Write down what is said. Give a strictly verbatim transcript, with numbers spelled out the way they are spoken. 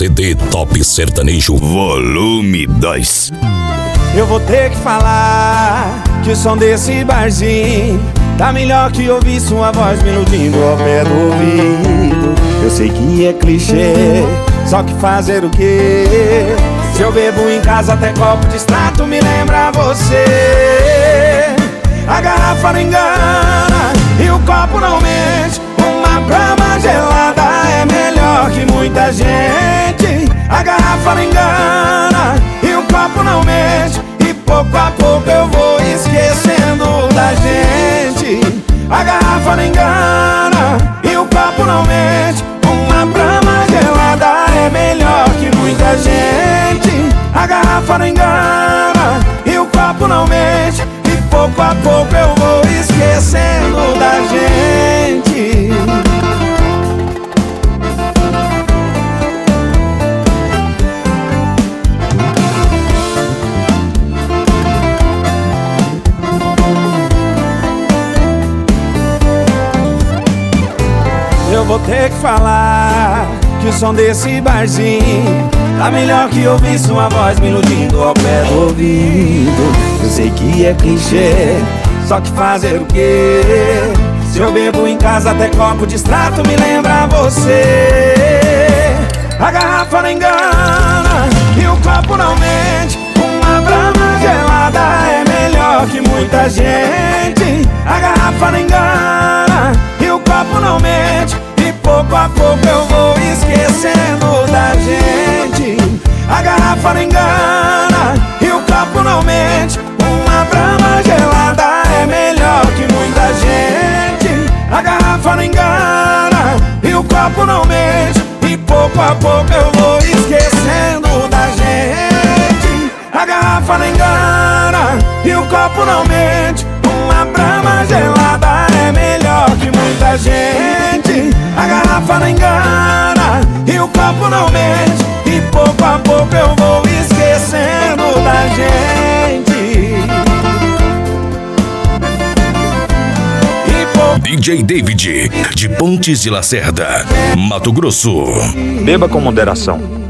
C D Top Sertanejo Volume dois. Eu vou ter que falar que o som desse barzinho tá melhor que ouvir sua voz me iludindo ao pé do ouvido. Eu sei que é clichê, só que fazer o quê? Se eu bebo em casa até copo de extrato me lembra você. A garrafa não engana e o copo não mente. Uma brama gelada é melhor que muita gente. A garrafa não engana e o copo não mente. E pouco a pouco eu vou esquecendo da gente. A garrafa não engana e o copo não mente. Uma brama gelada é melhor que muita gente. A garrafa não engana e o copo não mente. E pouco a pouco eu vou esquecendo da gente. Eu vou ter que falar que o som desse barzinho tá melhor que ouvir sua voz me iludindo ao pé do ouvido. Eu sei que é clichê, só que fazer o quê? Se eu bebo em casa até copo de extrato me lembra você. A garrafa não engana e o copo não mente. Uma brama gelada é melhor que muita gente. A garrafa não engana e o copo não mente. E pouco a pouco eu vou esquecendo da gente. A garrafa não engana e o copo não mente. Uma brama gelada é melhor que muita gente. A garrafa não engana e o copo não mente. E pouco a pouco eu vou esquecendo da gente. A garrafa não engana e o copo não mente. Uma brama gelada é melhor que muita gente. A garrafa não engana e o copo não mente. E pouco a pouco eu vou esquecendo da gente. D J David, de Pontes de Lacerda, Mato Grosso. Beba com moderação.